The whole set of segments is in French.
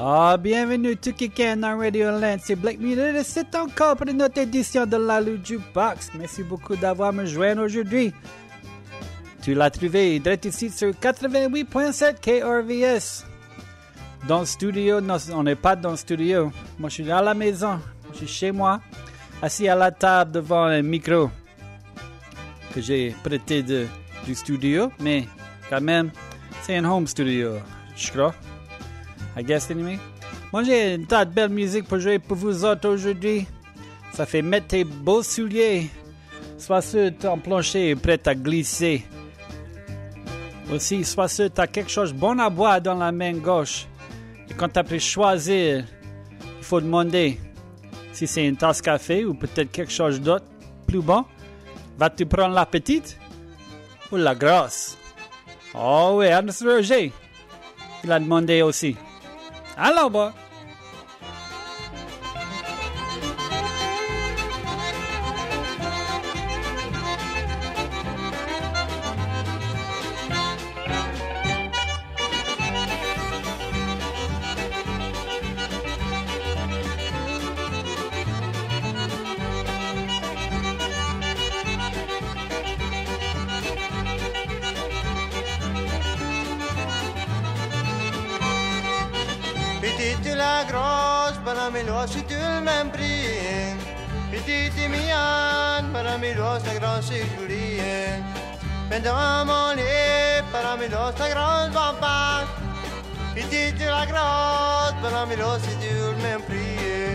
Ah, bienvenue tout quelqu'un dans Radio Land, c'est Black Miller et c'est encore pour notre édition de la Lou Jukebox. Merci beaucoup d'avoir me joindre aujourd'hui. Tu l'as trouvé direct ici sur 88.7 KRVS. Dans le studio, non, on n'est pas dans le studio. Moi, je suis à la maison, je suis chez moi, assis à la table devant un micro que j'ai prêté du studio, mais quand même, c'est un home studio, je crois. I guess anyway. Moi, j'ai une tas de belle musique pour jouer pour vous autres aujourd'hui. Ça fait mettre tes beaux souliers. Sois sûr ton plancher est prêt à glisser. Aussi, sois sûr que tu as quelque chose de bon à boire dans la main gauche. Et quand tu as pu choisir, il faut demander si c'est une tasse café ou peut-être quelque chose d'autre plus bon. Vas-tu prendre la petite ou la grosse? Oh oui, Ernest Roger, il a demandé aussi. Allô, boy. Petite la grosse, paramelo c'est tout le même prix. Petite et mignonne, paramelo c'est grosse et jolie. Mais dans mon lit, paramelo c'est grosse vampire. Petite la grosse, paramelo c'est tout le même prix.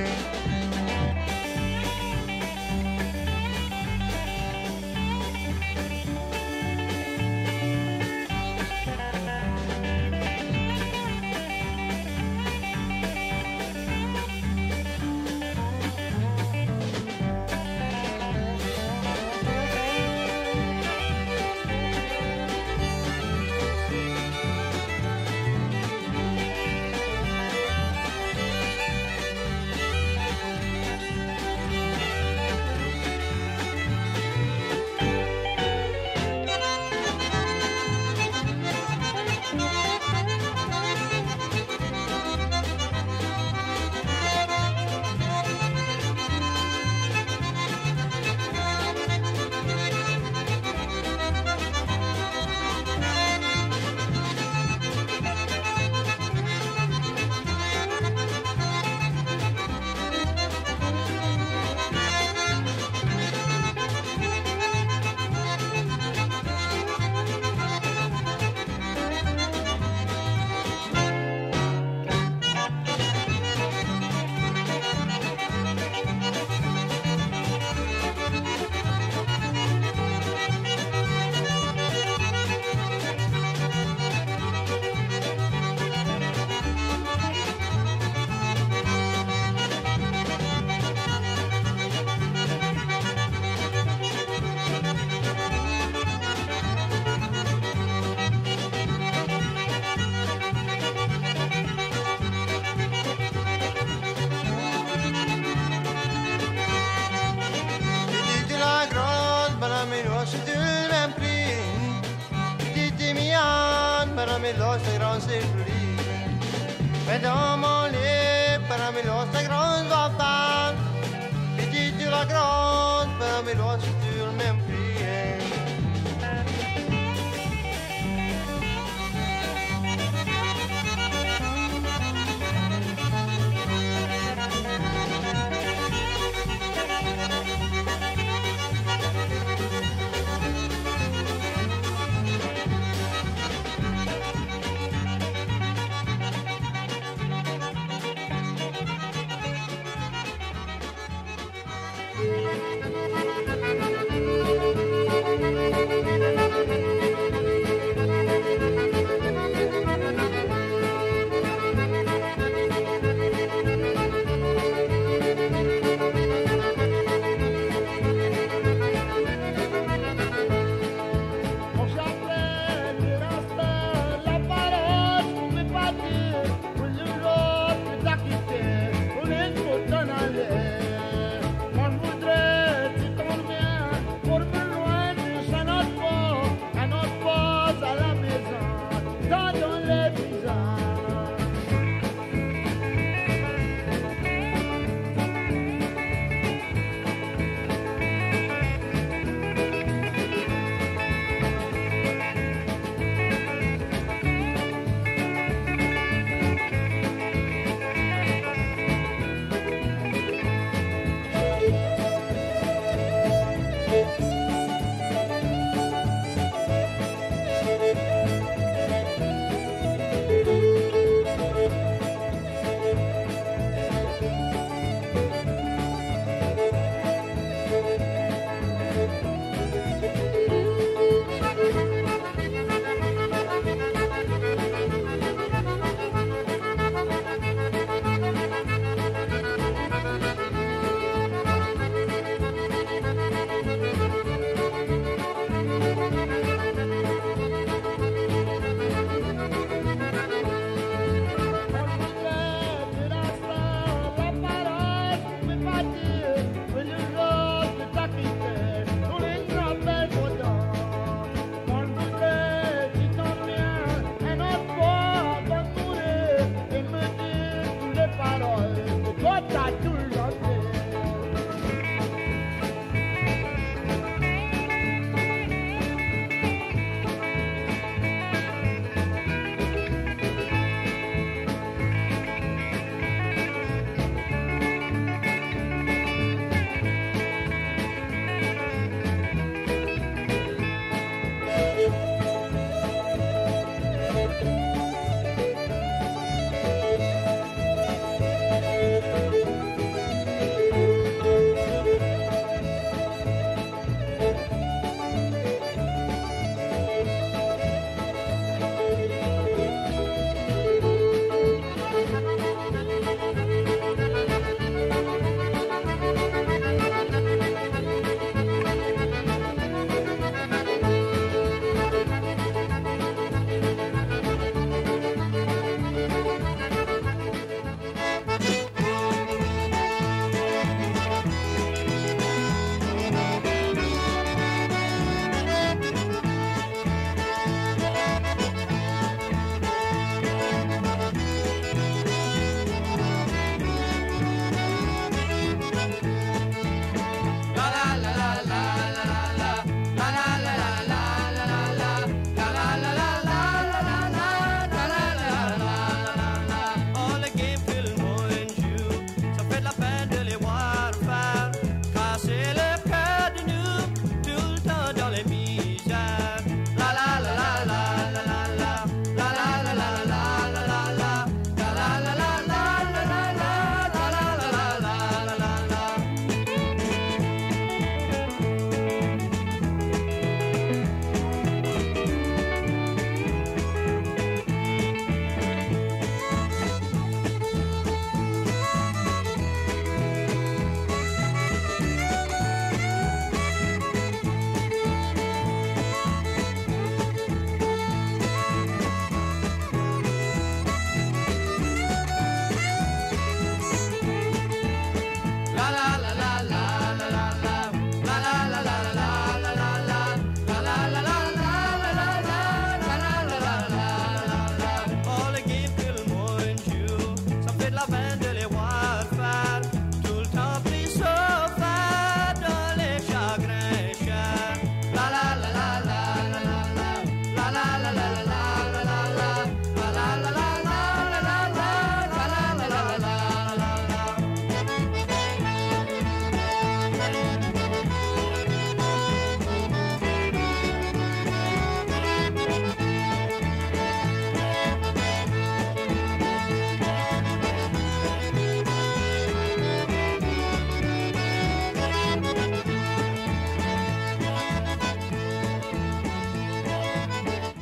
Paramelo c'est grand, c'est joli. Mais dans mon lit, paramelo c'est grand, va pas. Petite la grande, paramelo c'est toujours le même prix.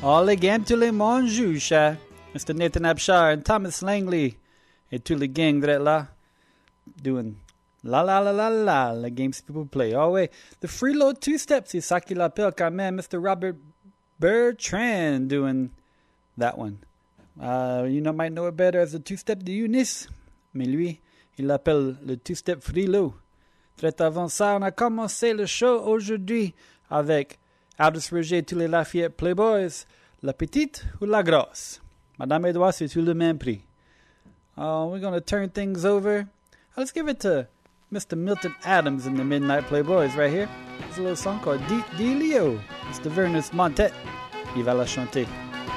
All again tous les monjouches, Mr. Nathan Abshar and Thomas Langley, et tous les gangs that là, doing la la la la la, the games people play. Oh wait, the freeload two-step, c'est ça qu'il appelle quand même, Mr. Robert Bertrand doing that one. Might know it better as the two-step de Eunice, mais lui, il l'appelle le two-step freeload. Très avant ça, on a commencé le show aujourd'hui avec Aldous Roger, tous les Lafayette Playboys, la petite ou la grosse. Madame Edouard, c'est tout le même prix. We're going to turn things over. Let's give it to Mr. Milton Adams and the Midnight Playboys right here. It's a little song called Delio. Mr. Vernus Montet, il va la chanter.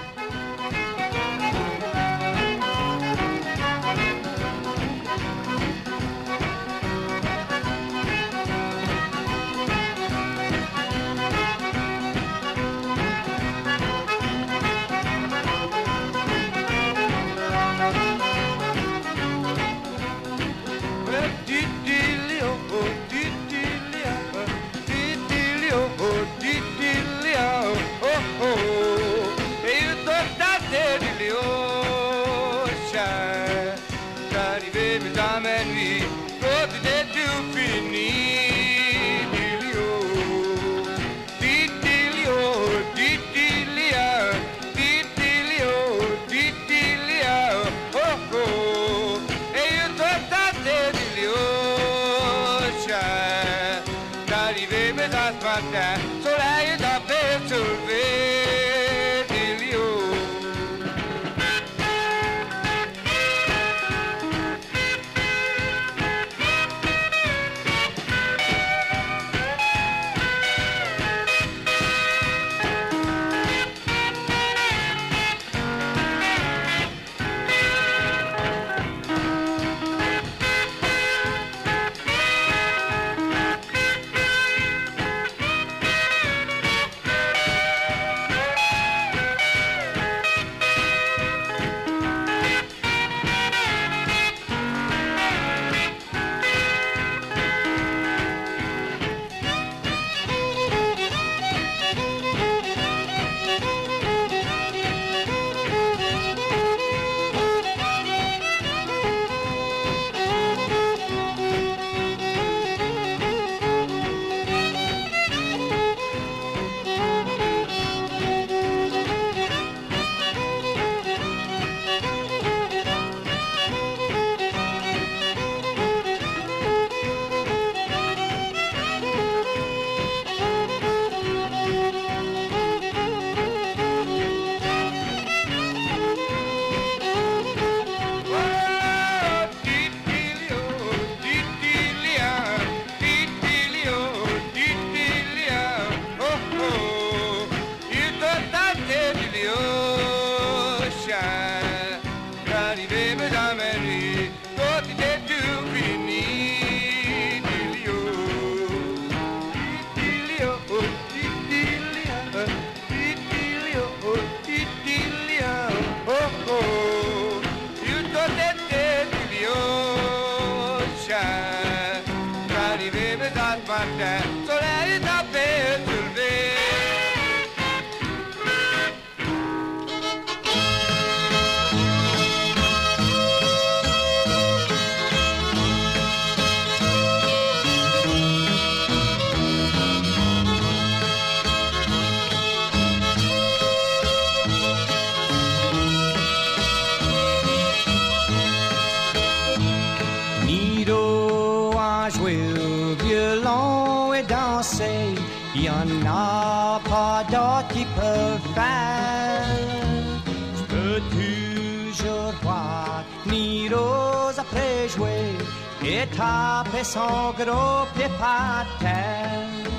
Taper son gros pied par terre.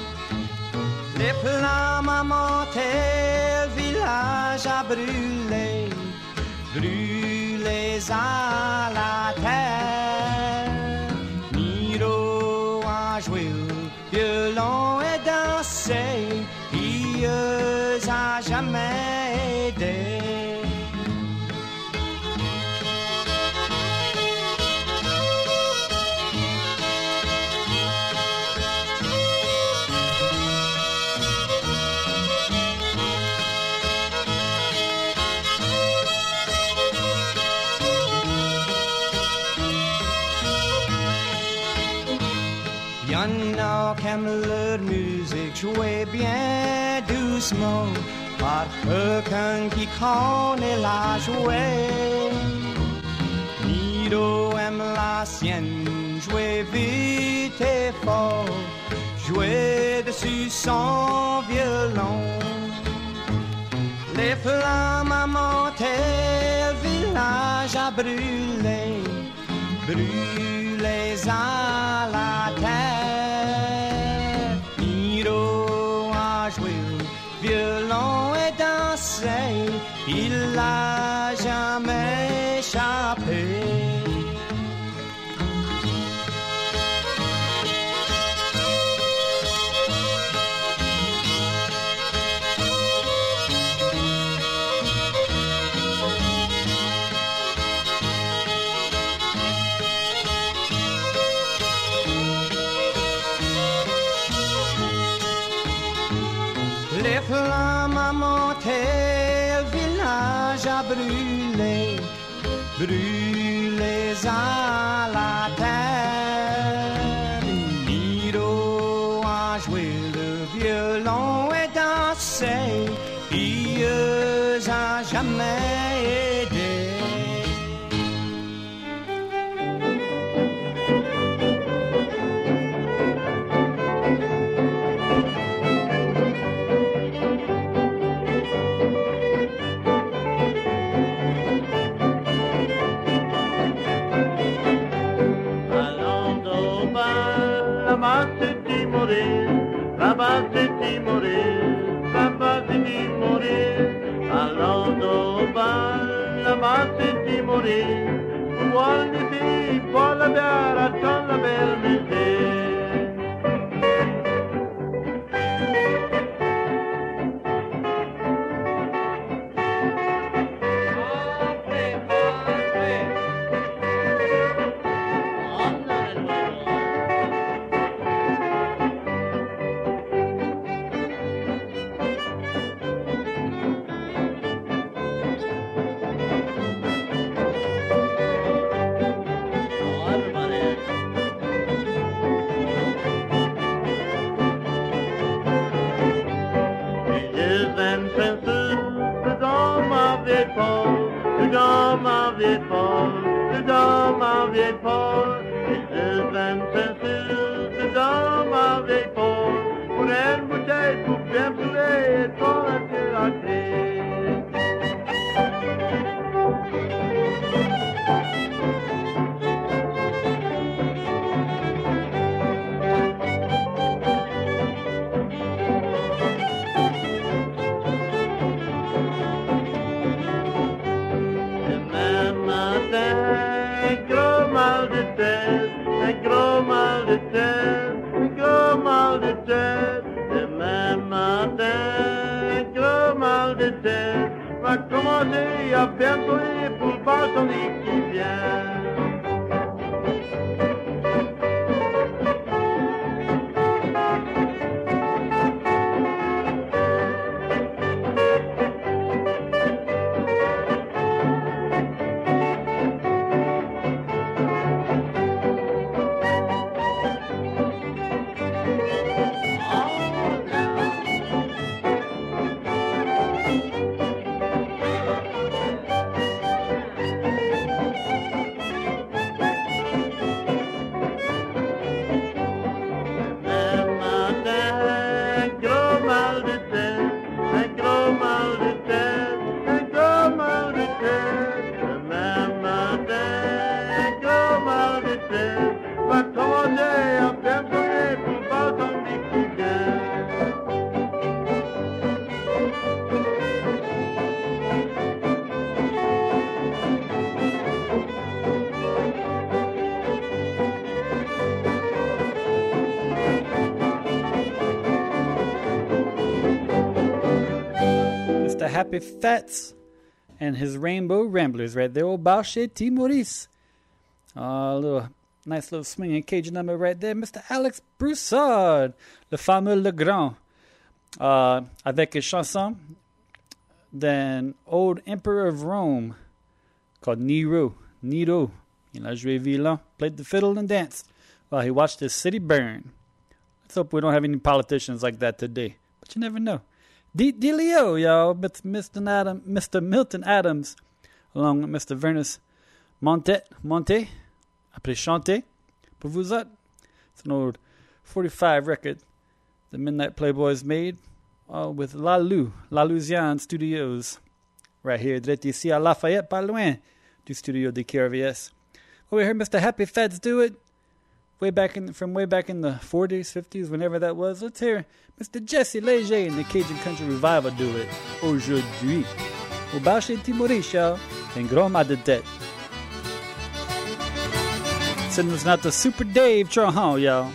Les flammes à monter, le village a brûlé, brûlés à la terre. Miro a joué au violon et dansé, pieuse a jamais aidé. qu'aiment leur musique jouer bien doucement par quelqu'un qui connaît la jouer. Miro aime la sienne, jouer vite et fort, jouer dessus son violon. Les flammes à monter, le village a brûlé, brûlés à la terre. Miro a joué le violon et dansé, il l'a jamais échappé. Les flammes à monter, le village a brûlé, brûlés à la terre. Miro a joué le violon et dansé, il a jamais aidé. Là-bas c'est mourir, là-bas c'est mourir, allons au bal, là-bas c'est mourir, pour une fille, pour la bière, attends la belle musique. Va commencer à bien sonner pour le bal tonique qui vient. Happy Fats and his Rainbow Ramblers right there. Old Boucher T. Maurice. Nice little swinging Cajun number right there. Mr. Alex Broussard, le fameux Le Grand, avec une chanson d'un old Emperor of Rome called Nero. Il a joué violon, played the fiddle and danced while he watched his city burn. Let's hope we don't have any politicians like that today. But you never know. Leo, y'all, with Mr. Milton Adams, along with Mr. Vernus Monte, après chanter, pour vous autres. It's an old 45 record the Midnight Playboys made with La Louisiane Studios, right here, direct ici à Lafayette, pas loin du studio de KRVS. We heard Mr. Happy Fats do it from way back in the 40s, 50s, whenever that was. Let's hear Mr. Jesse Leger and the Cajun Country Revival do it aujourd'hui. Au bar chez Timoris, y'all, and gros mal de tête. Sending us out to Super Dave Trahan, y'all.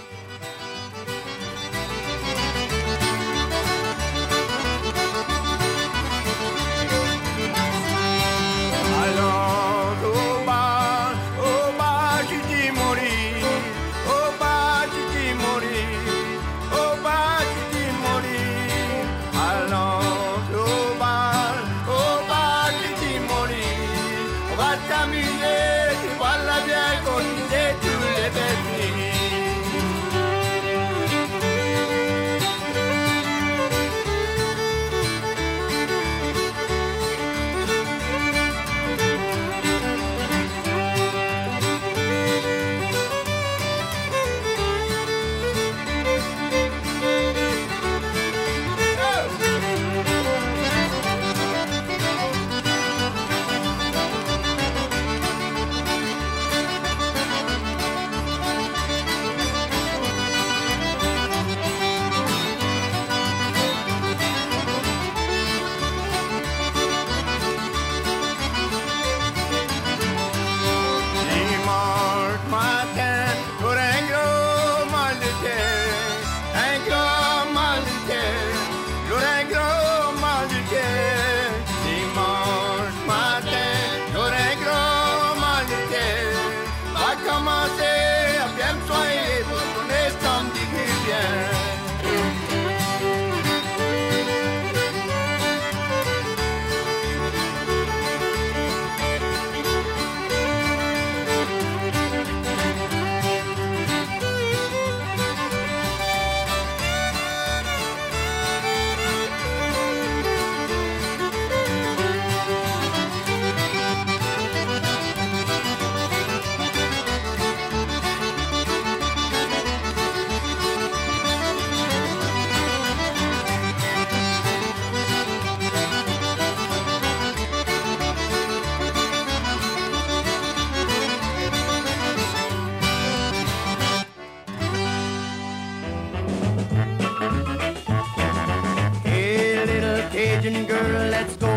Cajun girl, let's go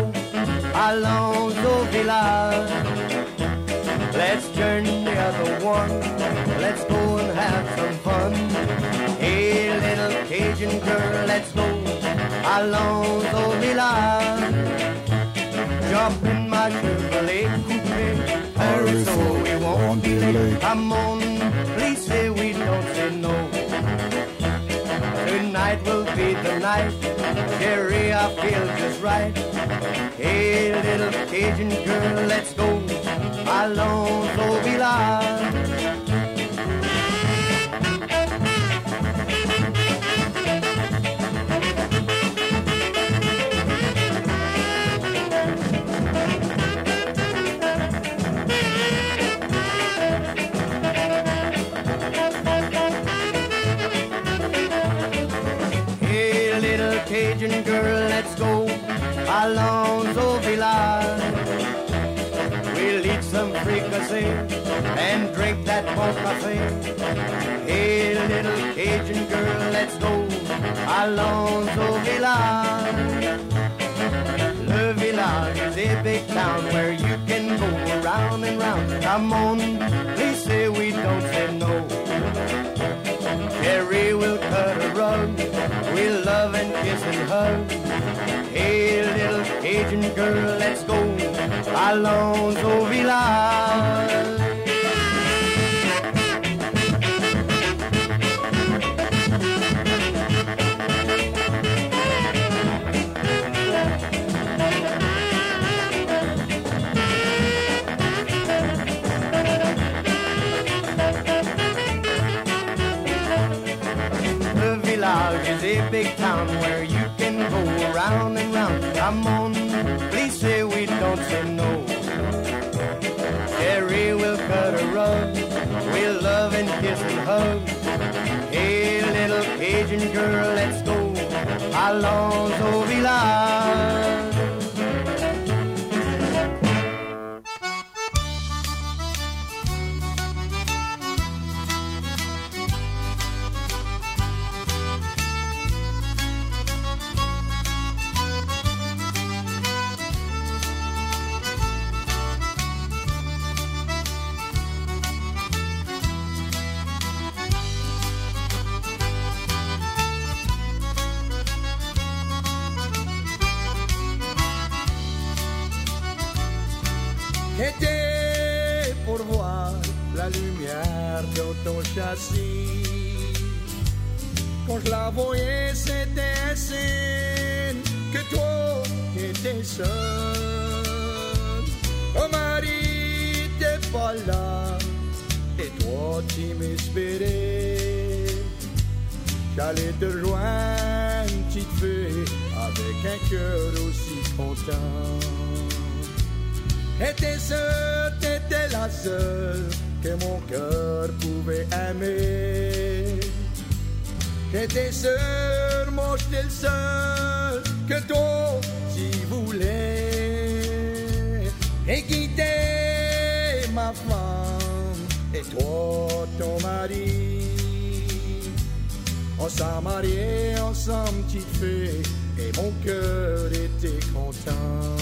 Alonso Village. Let's turn the other one, let's go and have some fun. Hey, little Cajun girl, let's go Alonso Village. Jump in my Chevrolet coupe, hurry so we won't be late. Come on, please say we don't say no. Tonight will be the night, Jerry, I feel just right. Hey, little Cajun girl, let's go Alonso Village. Cajun girl, let's go Alonso Village. We'll eat some fricassee and drink that bon cafe. Hey, little Cajun girl, let's go Alonso Village. Le Village is a big town where you can go around and round. Come on, please say we don't say no. Jerry will cut a rug, we'll love and kiss and hug. Hey, little Cajun girl, let's go Alonso Village. big town where you can go round and round. Come on, please say we don't say no. Jerry will cut a rug, we'll love and kiss and hug. Hey, little Cajun girl, let's go. Allons au village. J'étais pour voir la lumière de ton châssis. Quand je la voyais, c'était un signe que toi étais seul. Ton mari t'es pas là, et toi tu m'espérais. J'allais te rejoindre, petite fille, avec un cœur aussi content. T'étais la seule que mon cœur pouvait aimer. J'étais seul, moi j'étais le seul que toi tu voulais. Et quitter ma femme et toi ton mari. On s'est mariés ensemble, petite fille, et mon cœur était content.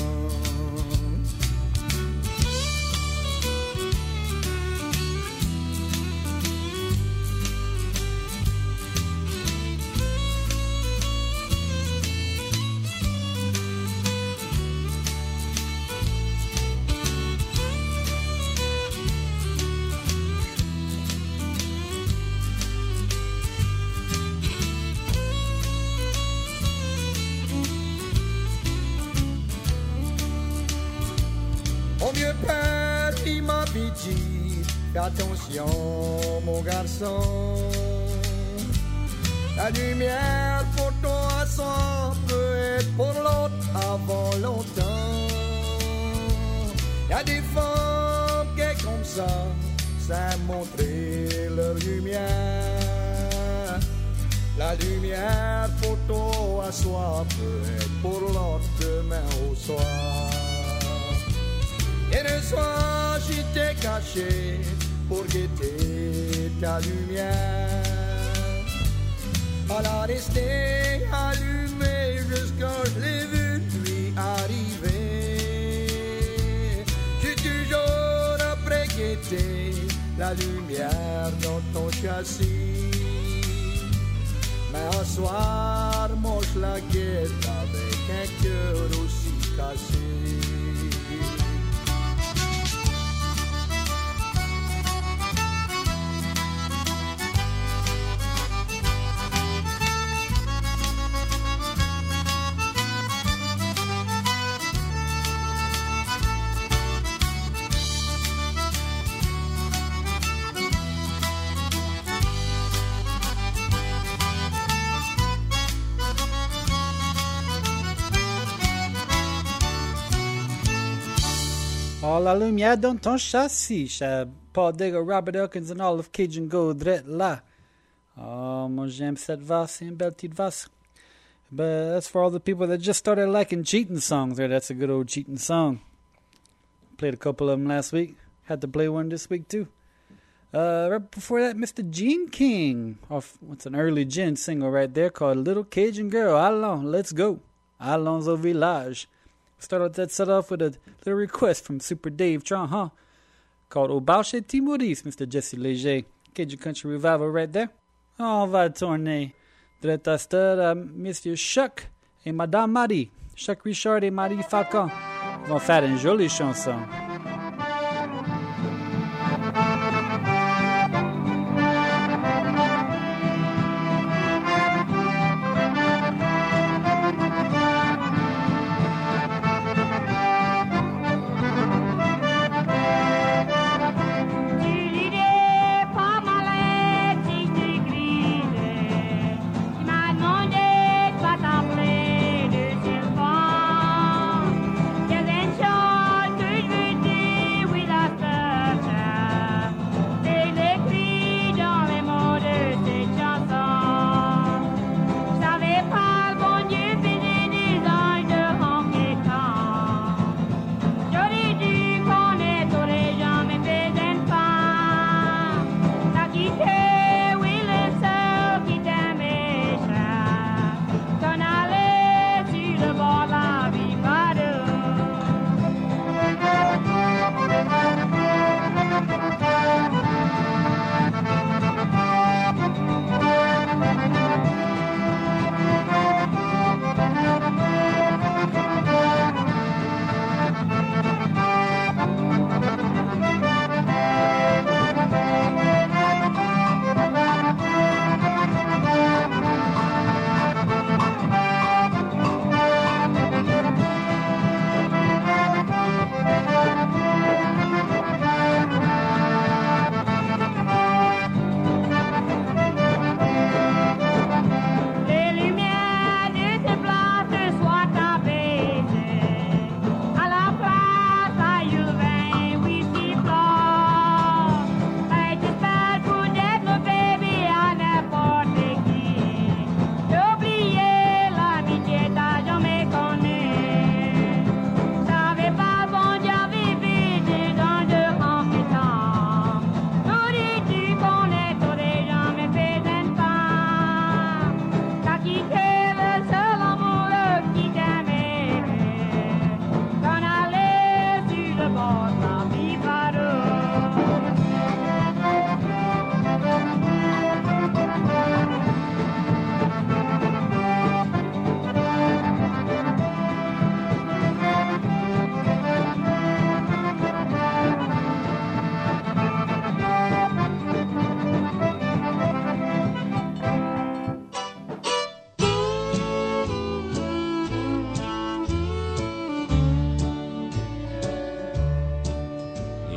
Mon vieux père, il m'avait dit, fais attention mon garçon. La lumière pour toi, ça peut être pour l'autre avant longtemps. Y a des femmes qui sont comme ça montrer leur lumière. La lumière pour toi, ça peut être pour l'autre demain au soir. Et le soir, j'étais caché pour guetter ta lumière. Elle a resté allumée jusqu'à je l'ai vu lui arriver. J'ai toujours après guetté la lumière dans ton châssis. Mais un soir, moi je la guette avec un cœur aussi cassé. Oh, la lumière dans ton châssis. Paul Digger, Robert Elkins and all of Cajun Gold drette là. Oh, moi j'aime cette valse, c'est une belle petite valse. But that's for all the people that just started liking cheating songs. Or that's a good old cheating song. Played a couple of them last week. Had to play one this week too. Right before that, Mr. Gene King. Off what's an early Gin single right there called Little Cajun Girl. Allons, let's go. Allons au village. Start that set off with a little request from Super Dave Tron, huh? Called Au Bauche et Maurice, Mr. Jesse Léger. Cajun Country Revival right there. On va tourner direct à cette Monsieur Chuck et Madame Marie. Chuck Richard et Marie Falcon vont faire une jolie chanson. Monday.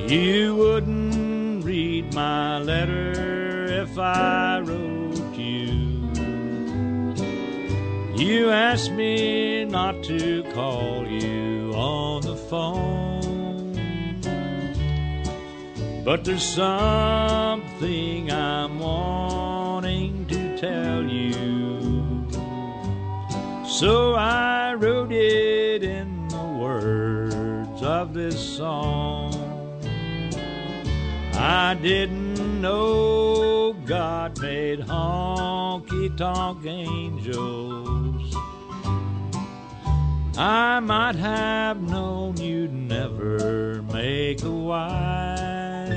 You wouldn't read my letter if I wrote you. You asked me not to call you on the phone, but there's something I'm wanting to tell you, so I wrote it in the words of this song. I didn't know God made honky-tonk angels. I might have known you'd never make a wife.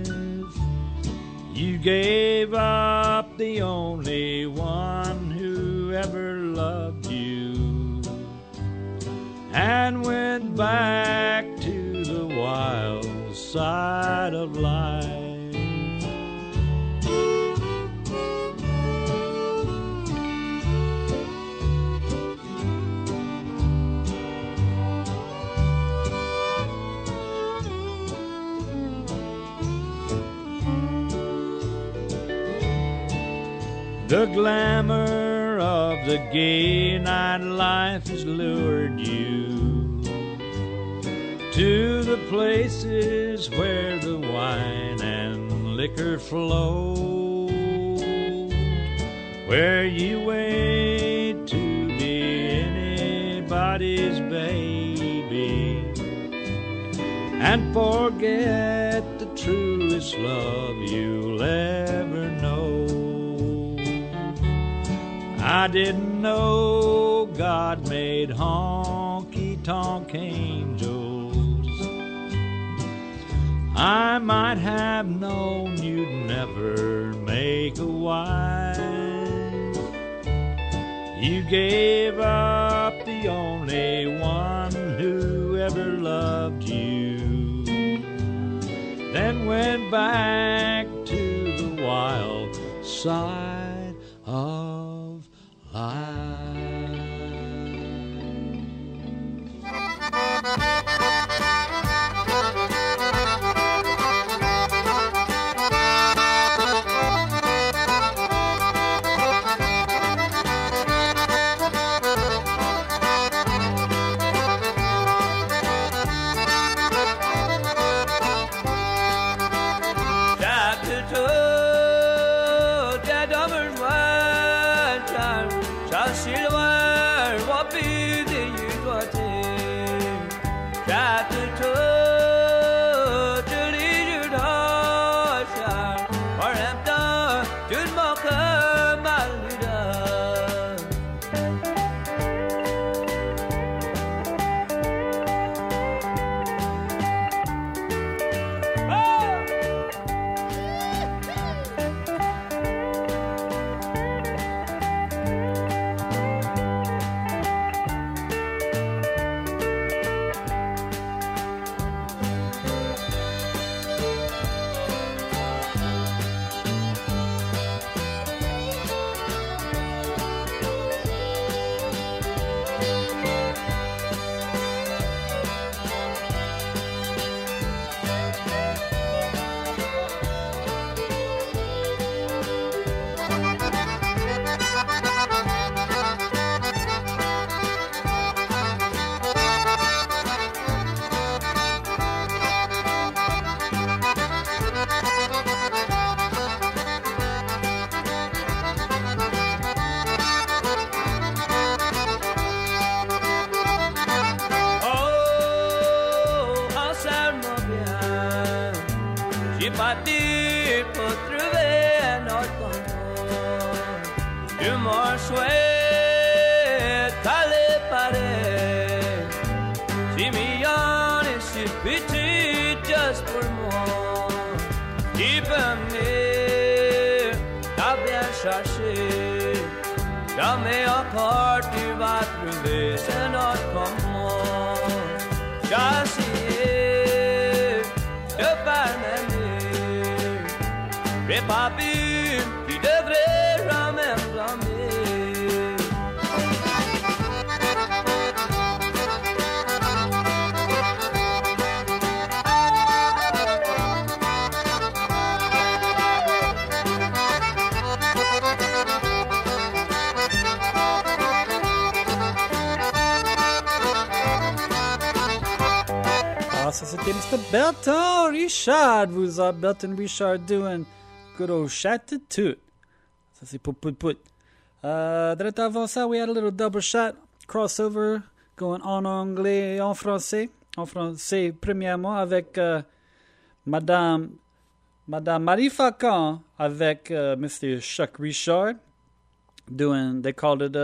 You gave up the only one who ever loved you and went back to the wild side of life. The glamour of the gay nightlife has lured you to the places where the wine and liquor flow, where you wait to be anybody's baby and forget the truest love you'll ever know. I didn't know God made honky-tonk angels. I might have known you'd never make a wife. You gave up the only one who ever loved you, then went back to the wild side of life. Jamais encore tu vas trouver c'est notre commun. J'essaie de parler, mais pas plus, tu devrais jamais blâmer. Ah, ça c'était Mr. Belton Richard. Vous avez Belton Richard doing good old shot to toot. Ça c'est put. Direct avant ça, we had a little double shot crossover going en anglais et en français. En français, premièrement, avec Madame Marie Facan avec Mr. Chuck Richard doing, they called it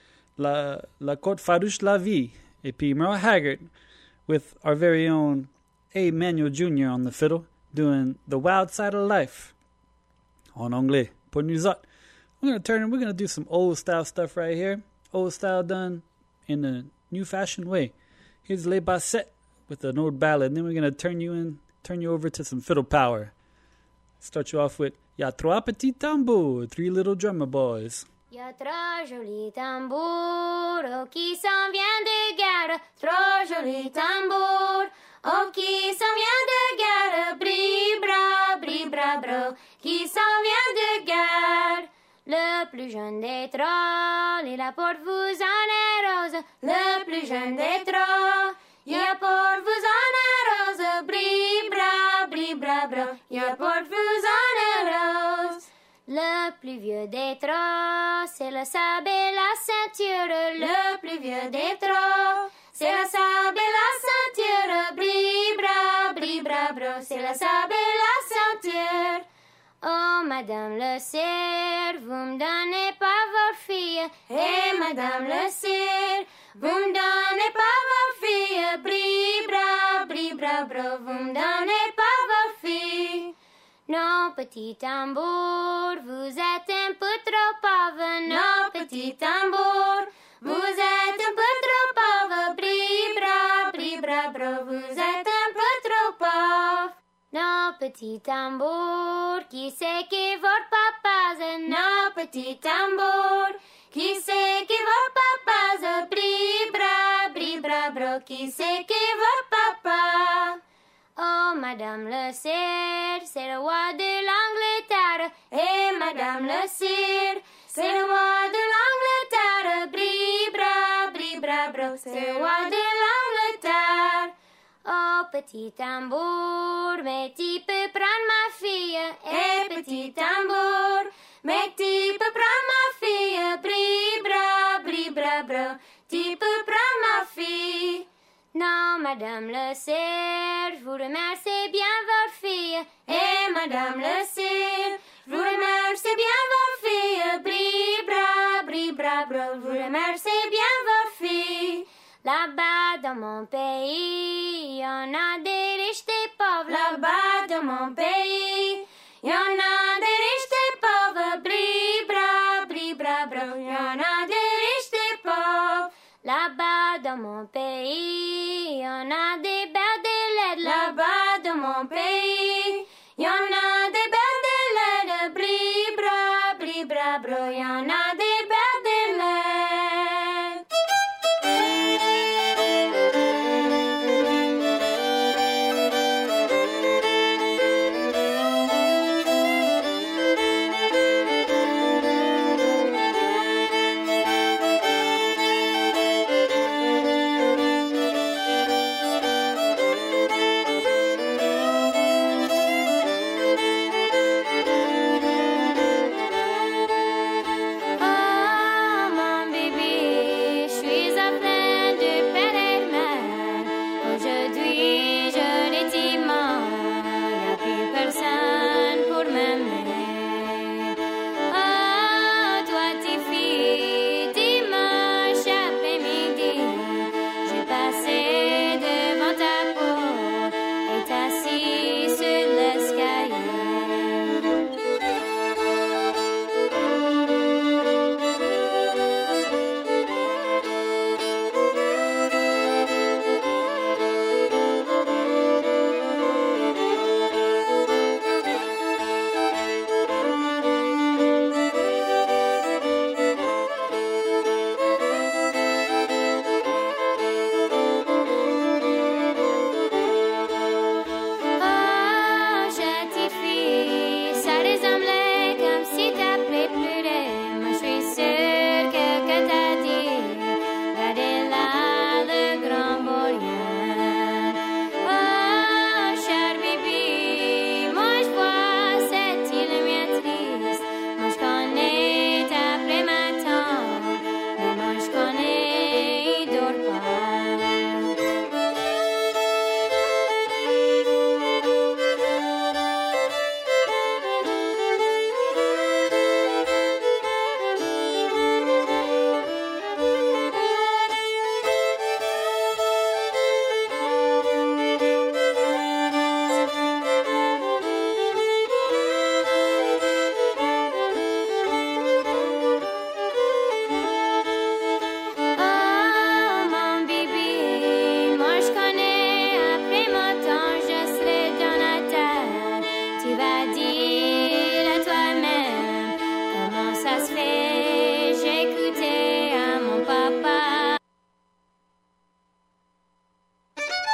La Côte Farouche La Vie. Et puis Merle Haggard with our very own A. Manuel Jr. on the fiddle doing The Wild Side of Life en anglais. Pour nous autres. We're going to do some old style stuff right here. Old style done in a new fashioned way. Here's Les Bassettes with an old ballad. And then we're going to turn you over to some fiddle power. Start you off with Y'a trois petits tambours, three little drummer boys. Y'a trois jolis tambours, oh, qui s'en vient de gare. Trois jolis tambours, oh, qui s'en vient de gare. Bri, bra, qui s'en vient de gare. Le plus jeune des trois, et la porte vous en est rose. Le plus jeune des trois, et la porte vous en est rose. Bri, bra, et la porte vous en est rose. Le plus vieux des trois, c'est le sable et la ceinture. Le plus vieux des trois, c'est le sable et la ceinture. Bri, bra, c'est le sable et la ceinture. Oh, Madame le Sire, vous me donnez pas vos filles. Eh, Madame le Sire, vous me donnez pas vos filles. Bri, bra, vous me donnez pas vos filles. Non, petit tambour, vous êtes un peu trop pauvre. Non, petit tambour, vous êtes un peu trop pauvre. Bri, bra, vous êtes un peu trop pauvre. Non, petit tambour, qui c'est qui votre papa? Non, petit tambour, qui c'est qui votre papa? Bri, bra, qui c'est qui votre papa? Oh, Madame le Sire, c'est le roi de l'Angleterre. Eh, Madame le Sire, c'est le roi de l'Angleterre. Bri, bra, c'est le roi de l'Angleterre. Oh, petit tambour, mais tu peux prendre ma fille. Eh, petit tambour, mais tu peux prendre ma fille. Bri, bra, tu peux prendre ma fille. Non, Madame le Sire, je vous remercie bien votre fille. Eh, Madame le Sire, je vous remercie bien votre fille. Bri, bra, je vous remercie bien votre fille. Là-bas dans mon pays, y en a des riches, des pauvres. Là-bas dans mon pays, y en a des riches, des pauvres. Bri, bra, y en a des riches, des pauvres. Là-bas dans mon pays, y en a des belles, des laides. Là-bas dans mon pays, y en a des belles, des laides. Bri, bra, y en a des belles, des laides.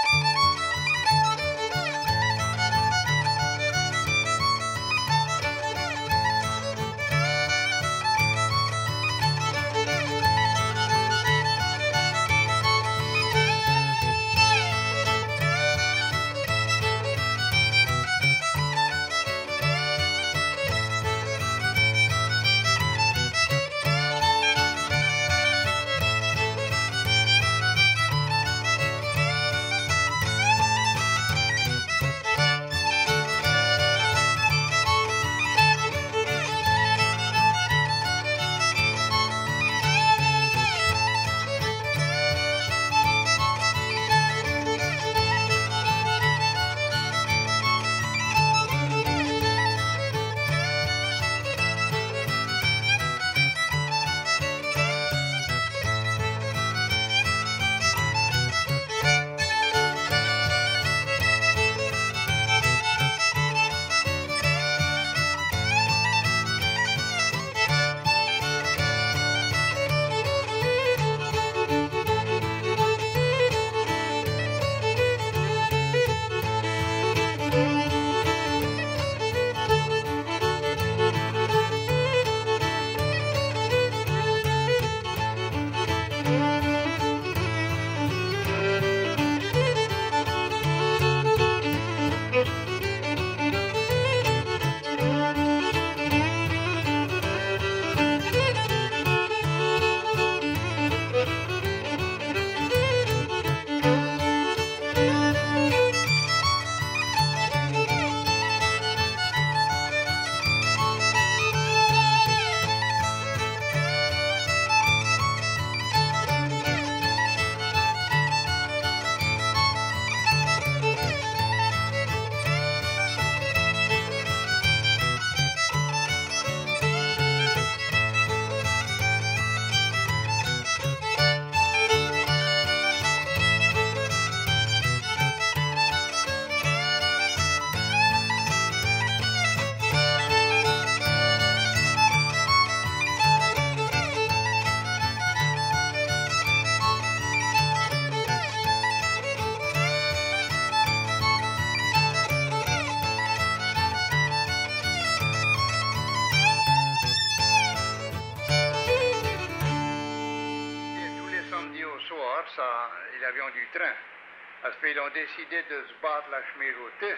l'avion du train. Parce qu'ils ont décidé de se battre la cheminotée.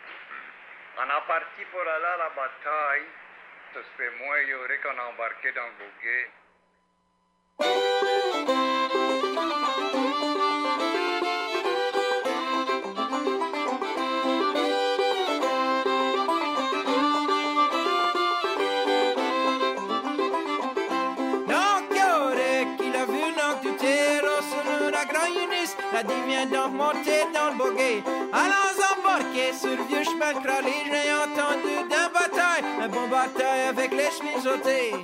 On a parti pour aller à la bataille. Ça se fait moins, il y aurait qu'on a embarqué dans le bouquet. La dit vient donc monter dans le boguet. Allons embarquer sur le vieux chemin de Crowley. J'ai entendu d'un bataille, un bon bataille avec les chemins ôtés.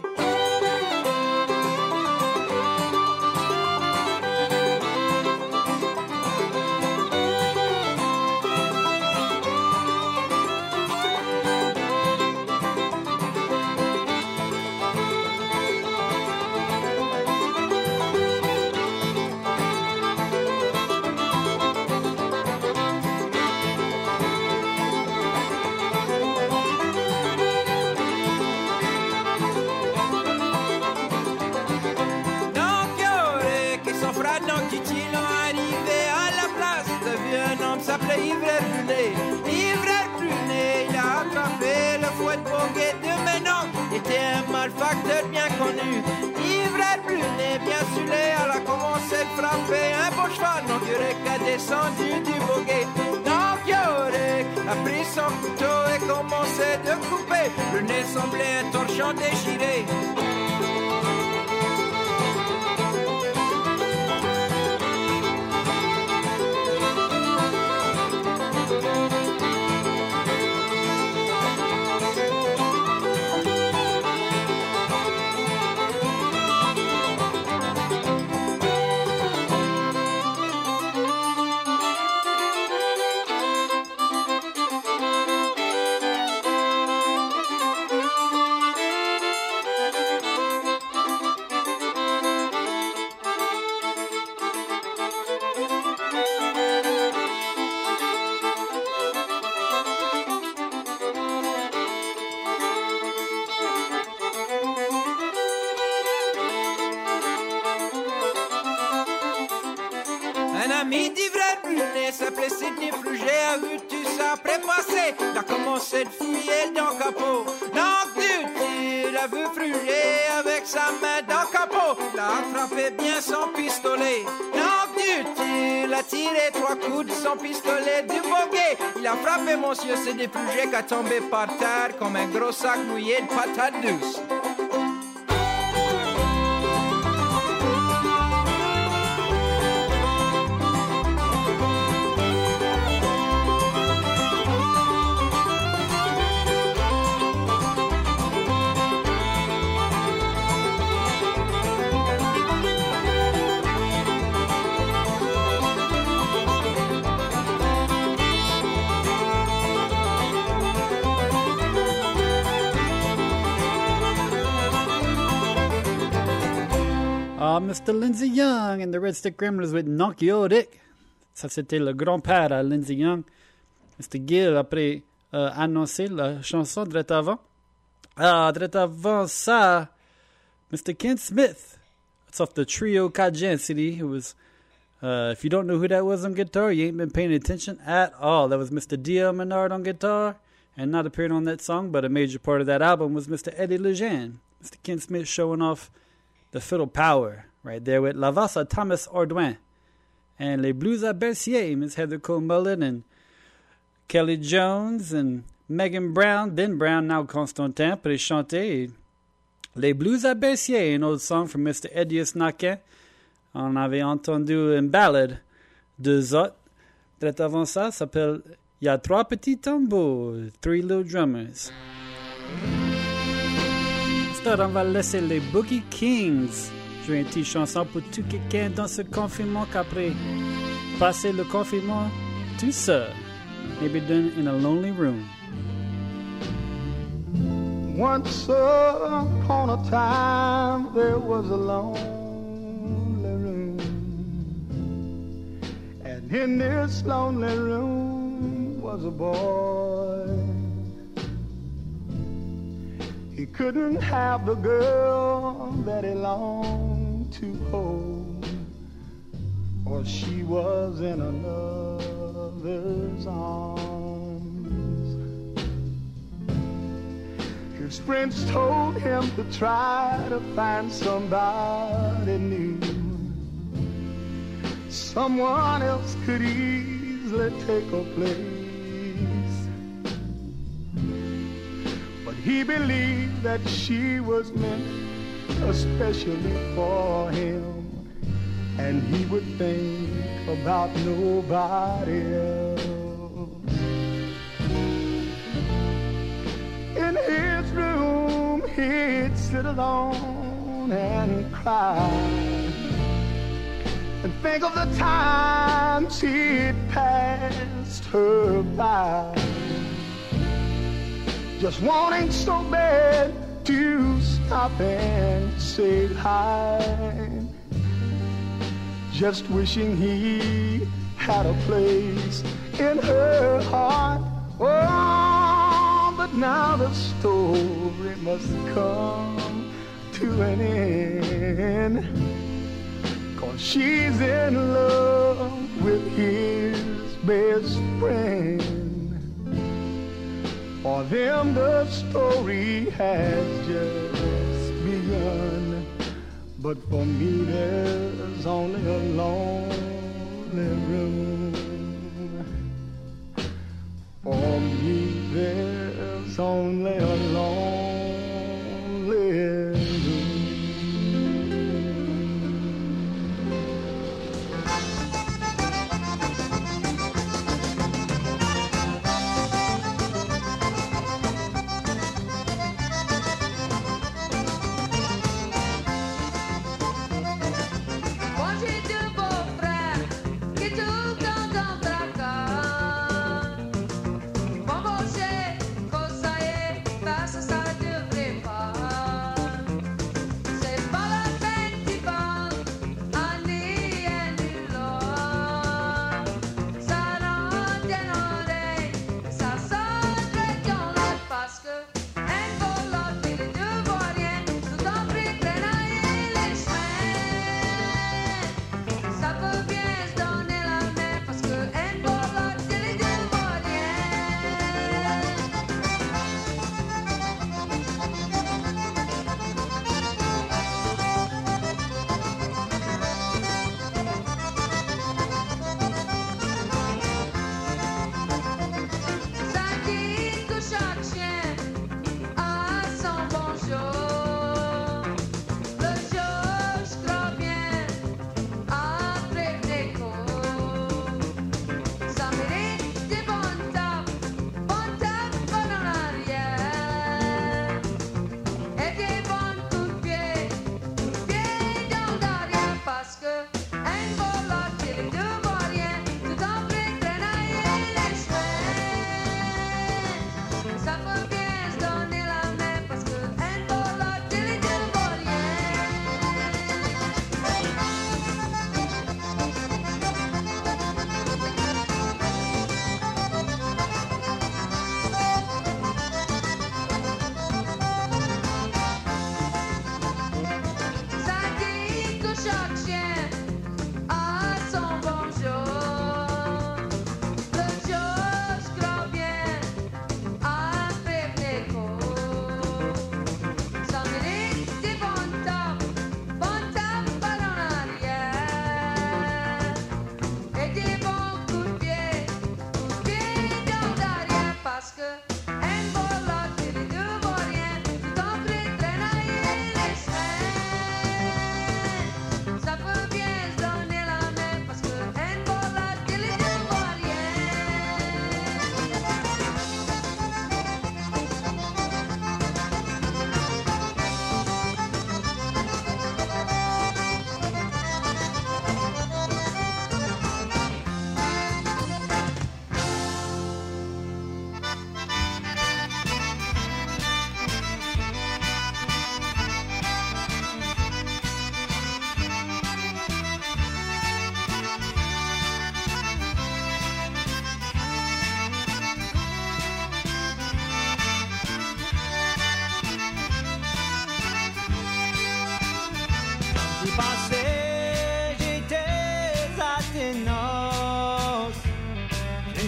S'appelait Ivraie Brunet. Ivraie Brunet, il a attrapé le fouet de Boguet de Ménon. Était un malfacteur bien connu. Ivraie Brunet, bien saoulé, elle a commencé à frapper un beau cheval. Donc Yurek a descendu du Boguet. Donc Yurek a pris son couteau et commencé de couper. Brunet semblait un torchon déchiré. année s'appelait Sidney Fruget, a vu tout ça prépasser. Il a commencé de fouiller dans le capot. Donc il a vu Fruget avec sa main dans le capot. Il a attrapé bien son pistolet. Donc il a tiré 3 coups de son pistolet du boguet. Il a frappé monsieur Sidney Fruget qui a tombé par terre comme un gros sac mouillé de patates douces. Mr. Lindsey Young and the Red Stick Gremlins with Knock Your Dick. Ça, c'était le grand-père à Lindsey Young. Mr. Gill, après, annoncé la chanson direct avant. Direct avant ça, Mr. Ken Smith. It's off the trio Cajun City. Who was, if you don't know who that was on guitar, you ain't been paying attention at all. That was Mr. D.L. Menard on guitar, and not appearing on that song, but a major part of that album was Mr. Eddie Lejeune. Mr. Ken Smith showing off the fiddle power right there with La Valse à Thomas Ordwin and Les Blues à Bercier, Miss Heather Cole Mullen and Kelly Jones and Megan Brown, then Brown, now Constantin, pour chanter Les Blues à Bercier, an old song from Mr. Edius Naquin. On avait entendu une ballade de Zot. Direct avant ça, s'appelle Il y a 3 petits tambours, 3 little drummers. On va laisser les Boogie Kings jouer une petite chanson pour tout quelqu'un dans ce confinement qu'après passer le confinement tout seul, maybe done in a lonely room. Once upon a time there was a lonely room, and in this lonely room was a boy. He couldn't have the girl that he longed to hold, or she was in another's arms. His friends told him to try to find somebody new. Someone else could easily take her place. He believed that she was meant especially for him, and he would think about nobody else. In his room he'd sit alone and cry, and think of the times he'd passed her by, just wanting so bad to stop and say hi, just wishing he had a place in her heart. Oh, but now the story must come to an end, 'cause she's in love with his best friend. For them the story has just begun, but for me there's only a lonely room. For me there's only a lonely room. Moi j'ai deux beaux frères qui tout le temps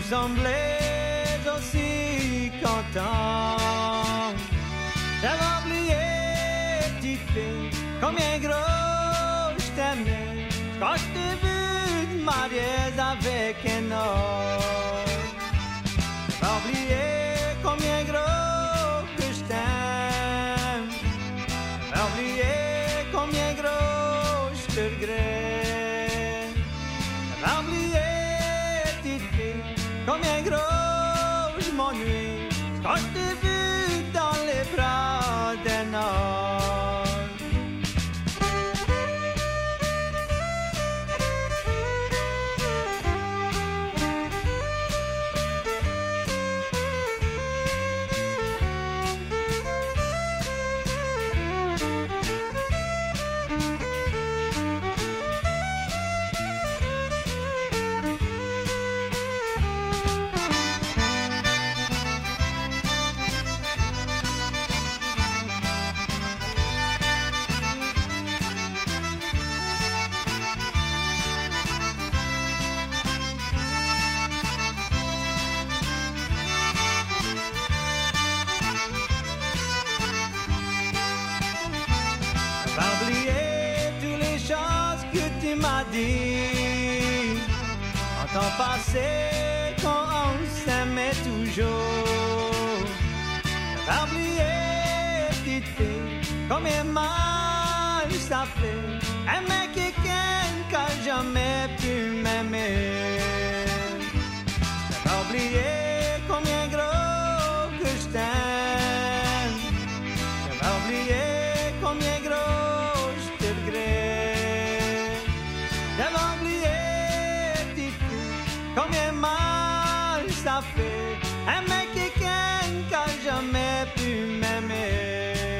semblais aussi content. J'avais oublié, petite fille, combien gros je t'aimais. Quand je t'ai vu te marier avec un homme. J'avais oublié combien gros que je t'aime. J'avais oublié combien gros je te regrette. J'avais oublié, petite fille, combien gros je m'ennuie. Quand je t'ai vu dans les bras d'un homme. En temps passé, quand on s'aimait toujours, j'avais oublié, petite fille, combien mal ça fait aimer quelqu'un qui n'a jamais pu m'aimer. J'avais oublié combien gros que je t'aime. J'avais oublié combien gros je te regrette. J'avais oublié, petite fille, combien mal ça fait aimer quelqu'un qui n'a jamais pu m'aimer.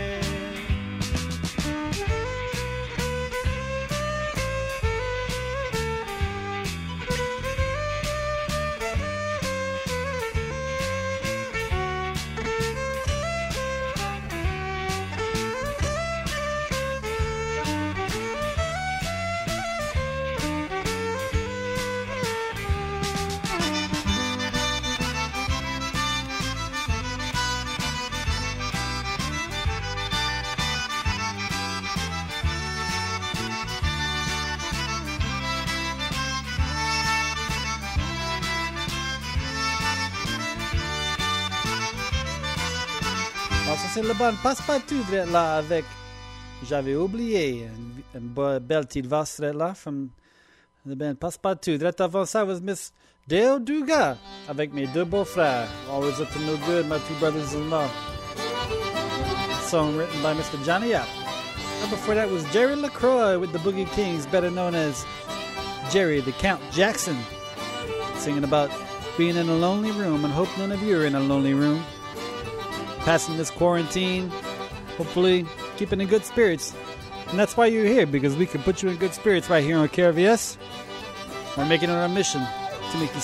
Alors ça c'est le bon Passepartout là avec J'avais oublié une belle petite verse là from the band Passepartout. Direct avant ça was Miss Dale Duga avec mes deux beaux-frères. Always up to no good, my two brothers-in-law. Song written by Mr. Johnny Yap. And before that was Jerry LaCroix with the Boogie Kings, better known as Jerry the Count Jackson, singing about being in a lonely room, and hope none of you are in a lonely room. Passing this quarantine, hopefully keeping in good spirits. And that's why you're here, because we can put you in good spirits right here on KRVS. We're making it our mission to make you